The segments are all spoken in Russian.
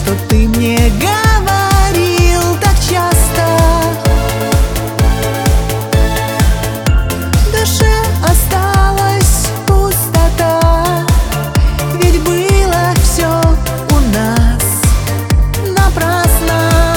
что ты мне говорил так часто. В душе осталась пустота, ведь было все у нас напрасно.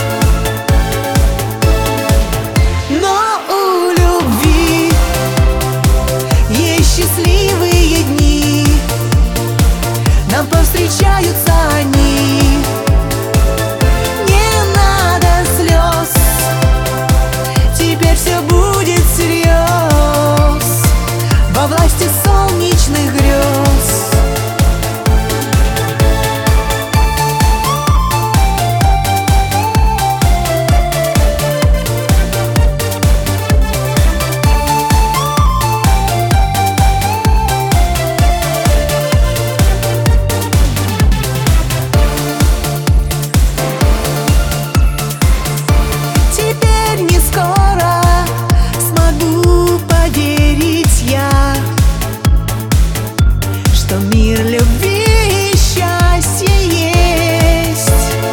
Но у любви есть счастливые дни, нам повстречаются они. Не надо слез, теперь все будет всерьез, во власти солнечных грез. Мир любви и счастья есть.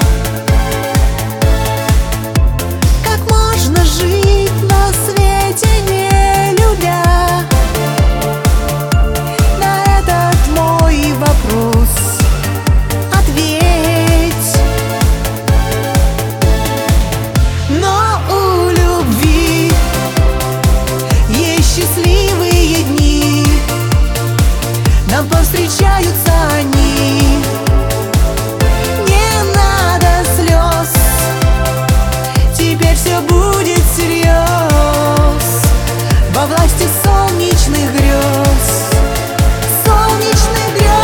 Как можно жить на свете, не любя? На этот мой вопрос ответь. Но у любви есть счастливые дни, нам повстречаются они. Не надо слез, теперь все будет всерьез, во власти солнечных грез. Солнечных грез.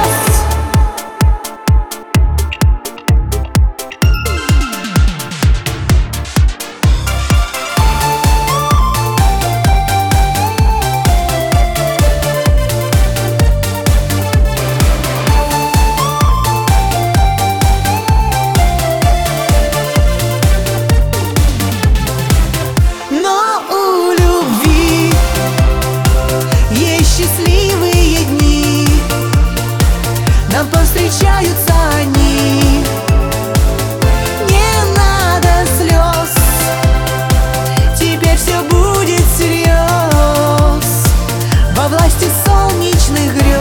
Счастливые дни, нам повстречаются они. Не надо слез, теперь все будет всерьез, во власти солнечных грез.